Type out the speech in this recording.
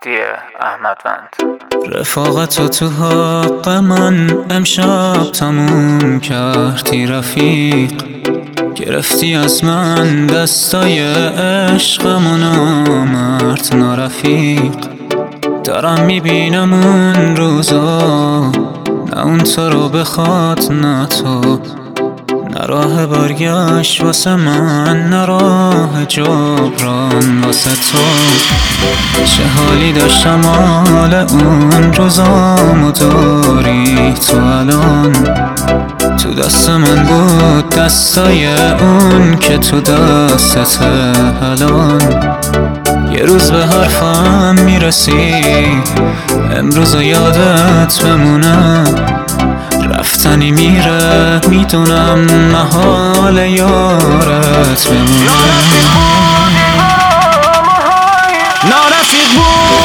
مهدی احمدوند. رفاقت تو حق من امشب تموم کردی رفیق، گرفتی از من دستای عشقمو نامرد نارفیق. دارم میبینم اون روزا، نه اون تو رو بخواد نه تو، نه راه برگشت واسه من نه راه جبران واسه تو. چه حالی داشتم حال اون روزامو داری تو الان، تو دست من بود دستای اون که تو دستت الان. یه روز به حرفم میرسی امروز یادت بمونه، رفتنی میره میدونم محال یارت بمونه. نارفیق بود